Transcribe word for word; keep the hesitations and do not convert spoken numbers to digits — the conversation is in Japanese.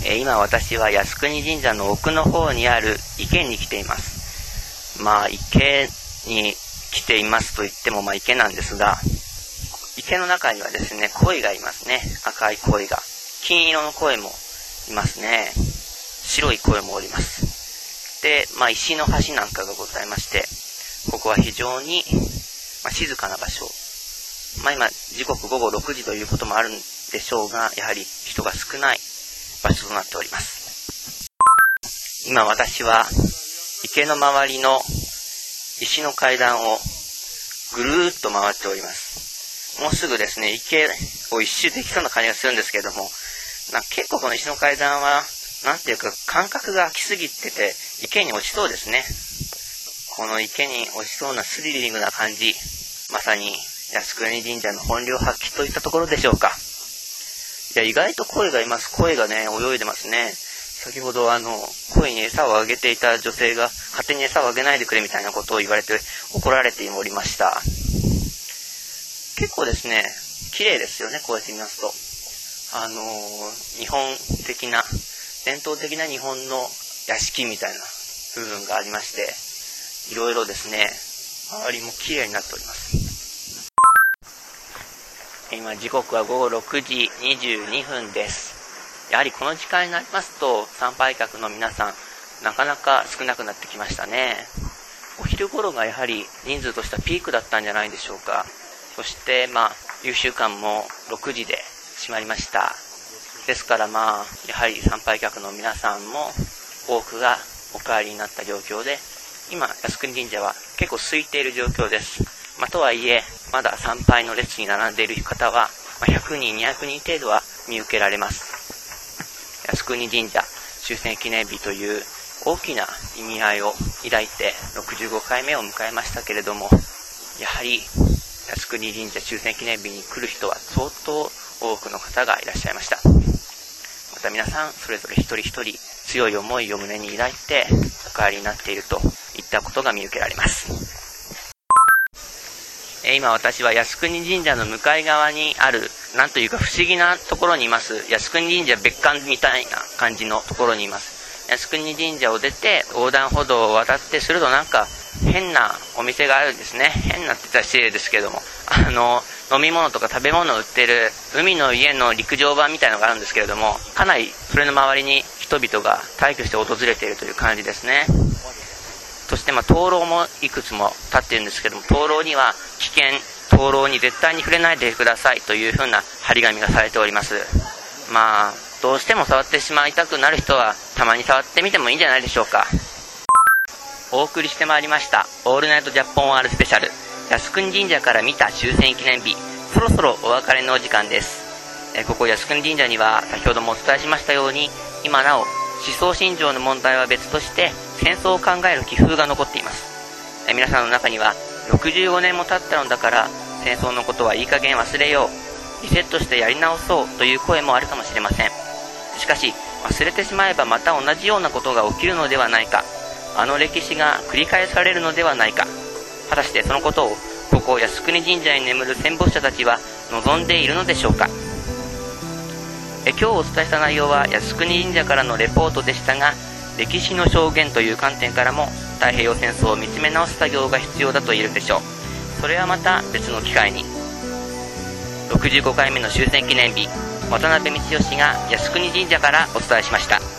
えー、今私は靖国神社の奥の方にある池に来ています。まあ池に来ていますと言ってもまあ池なんですが、池の中にはですね、鯉がいますね。赤い鯉が。金色の鯉もいますね。白い鯉もおります。で、まあ石の橋なんかがございまして、ここは非常に、まあ、静かな場所。まあ今時刻ごごろくじということもあるんでしょうが、やはり人が少ない場所となっております。今私は池の周りの石の階段をぐるーっと回っております。もうすぐですね、池を一周できそうな感じがするんですけれども、な結構この石の階段はなんていうか感覚が空きすぎてて池に落ちそうですね。この池に落ちそうなスリリングな感じ、まさに靖国神社の本領発揮といったところでしょうか。いや、意外と鯉がいます。鯉がね、泳いでますね。先ほどあの、鯉に餌をあげていた女性が勝手に餌をあげないでくれみたいなことを言われて怒られておりました。結構ですね、綺麗ですよね、こうやって見ますと。あのー、日本的な、伝統的な日本の屋敷みたいな部分がありまして、いろいろですね、周りも綺麗になっております。今時刻はごごろくじにじゅうにふんです。やはりこの時間になりますと参拝客の皆さんなかなか少なくなってきましたね。お昼頃がやはり人数としてはピークだったんじゃないでしょうか。そしてまあ夕習館もろくじで閉まりました。ですからまあやはり参拝客の皆さんも多くがお帰りになった状況で、今靖国神社は結構空いている状況です。まあ、とはいえまだ参拝の列に並んでいる方はひゃくにんにひゃくにん程度は見受けられます。靖国神社終戦記念日という大きな意味合いを抱いてろくじゅうごかいめを迎えましたけれども、やはり靖国神社終戦記念日に来る人は相当多くの方がいらっしゃいました。また皆さんそれぞれ一人一人強い思いを胸に抱いてお帰りになっているといったことが見受けられます。今私は靖国神社の向かい側にあるなんというか不思議なところにいます。靖国神社別館みたいな感じのところにいます。靖国神社を出て横断歩道を渡ってするとなんか変なお店があるんですね。変なって言ったら失礼ですけども、あの飲み物とか食べ物を売ってる海の家の陸上版みたいなのがあるんですけれども、かなりそれの周りに人々が大挙して訪れているという感じですね。そしてまあ灯籠もいくつも立っているんですけども、灯籠には危険、灯籠に絶対に触れないでくださいというふうな張り紙がされております。まあどうしても触ってしまいたくなる人はたまに触ってみてもいいんじゃないでしょうか。お送りしてまいりましたオールナイトジャポン R スペシャル、靖国神社から見た終戦記念日、そろそろお別れのお時間です。えここ靖国神社には先ほどもお伝えしましたように、今なお思想信条の問題は別として戦争を考える気風が残っています。え皆さんの中にはろくじゅうごねんも経ったのだから戦争のことはいい加減忘れよう、リセットしてやり直そうという声もあるかもしれません。しかし忘れてしまえばまた同じようなことが起きるのではないか、あの歴史が繰り返されるのではないか、果たしてそのことをここ靖国神社に眠る戦没者たちは望んでいるのでしょうか。え今日お伝えした内容は靖国神社からのレポートでしたが、歴史の証言という観点からも太平洋戦争を見つめ直す作業が必要だと言えるでしょう。それはまた別の機会に。ろくじゅうごかいめの終戦記念日、渡辺光義が靖国神社からお伝えしました。